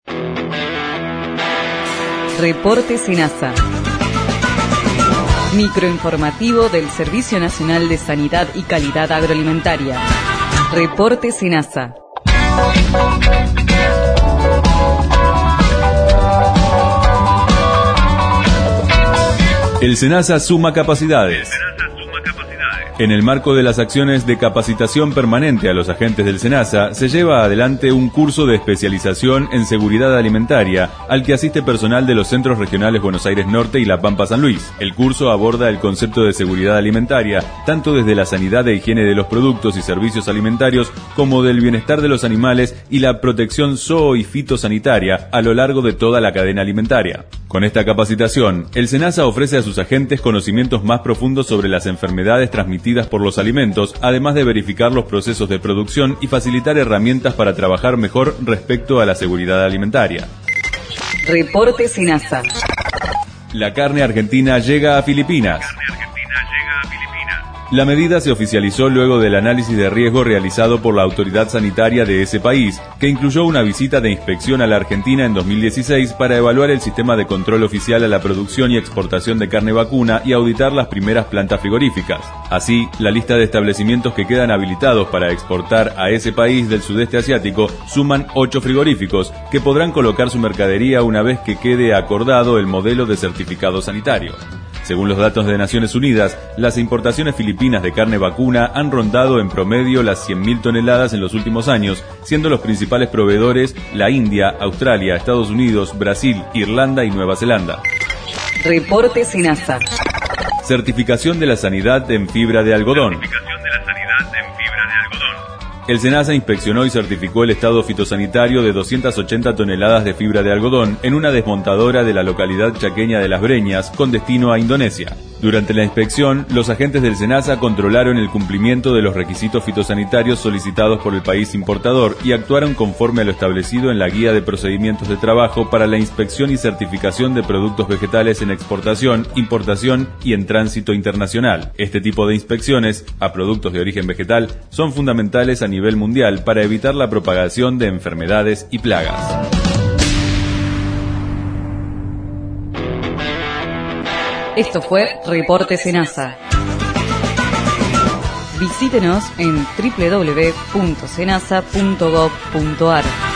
Reporte SENASA. Microinformativo del Servicio Nacional de Sanidad y Calidad Agroalimentaria. Reporte SENASA. El SENASA suma capacidades. En el marco de las acciones de capacitación permanente a los agentes del SENASA, se lleva adelante un curso de especialización en seguridad alimentaria al que asiste personal de los centros regionales Buenos Aires Norte y La Pampa San Luis. El curso aborda el concepto de seguridad alimentaria, tanto desde la sanidad e higiene de los productos y servicios alimentarios, como del bienestar de los animales y la protección zoo y fitosanitaria a lo largo de toda la cadena alimentaria. Con esta capacitación, el SENASA ofrece a sus agentes conocimientos más profundos sobre las enfermedades transmitidas por los alimentos, además de verificar los procesos de producción y facilitar herramientas para trabajar mejor respecto a la seguridad alimentaria. Reporte SENASA. La carne argentina llega a Filipinas. La medida se oficializó luego del análisis de riesgo realizado por la autoridad sanitaria de ese país, que incluyó una visita de inspección a la Argentina en 2016 para evaluar el sistema de control oficial a la producción y exportación de carne vacuna y auditar las primeras plantas frigoríficas. Así, la lista de establecimientos que quedan habilitados para exportar a ese país del sudeste asiático suman 8 frigoríficos, que podrán colocar su mercadería una vez que quede acordado el modelo de certificado sanitario. Según los datos de Naciones Unidas, las importaciones filipinas de carne vacuna han rondado en promedio las 100.000 toneladas en los últimos años, siendo los principales proveedores la India, Australia, Estados Unidos, Brasil, Irlanda y Nueva Zelanda. Reporte SENASA. Certificación de la sanidad en fibra de algodón. El SENASA inspeccionó y certificó el estado fitosanitario de 280 toneladas de fibra de algodón en una desmontadora de la localidad chaqueña de Las Breñas, con destino a Indonesia. Durante la inspección, los agentes del SENASA controlaron el cumplimiento de los requisitos fitosanitarios solicitados por el país importador y actuaron conforme a lo establecido en la Guía de Procedimientos de Trabajo para la inspección y certificación de productos vegetales en exportación, importación y en tránsito internacional. Este tipo de inspecciones a productos de origen vegetal son fundamentales a nivel mundial para evitar la propagación de enfermedades y plagas. Esto fue Reporte SENASA. Visítenos en www.senasa.gov.ar.